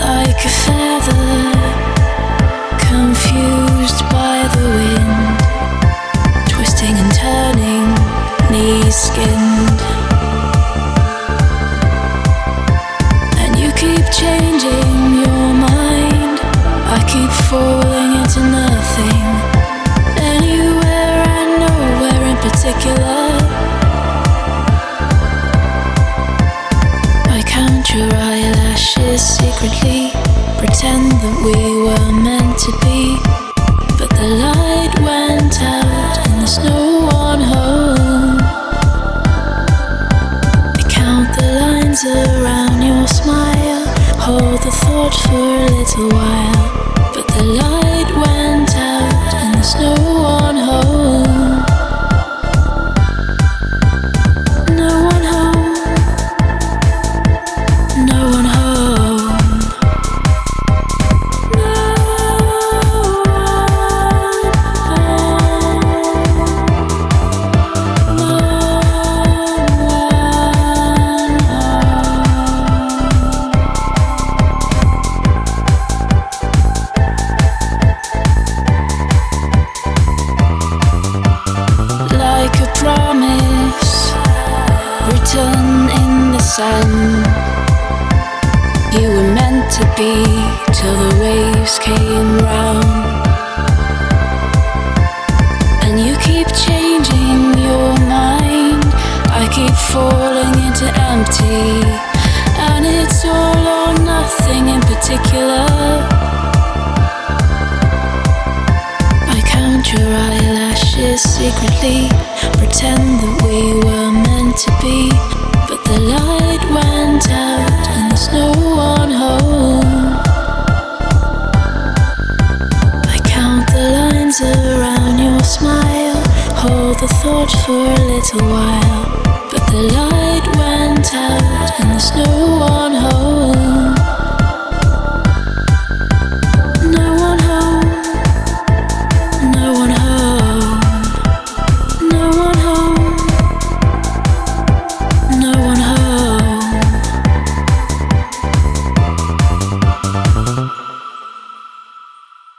like a feather, confused by the wind, twisting and turning, knees skinned. And you keep changing your mind, I keep falling into nothing, anywhere and nowhere in particular. I count your eyelashes secretly, pretend that we were meant to be, but the light went out and there's no one home. I count the lines around your smile, hold the thought for a little while, but the light went out and there's no one home. No one home. No one home. Like a promise written in the sand, you were meant to be till the waves came round. And you keep changing your mind, I keep falling into empty, and it's all or nothing in particular. I count your eyelashes secretly, pretend that we were meant to be, but the light went out and there's no one home. I count the lines around your smile, hold the thought for a little while, but the light went out and there's no one home.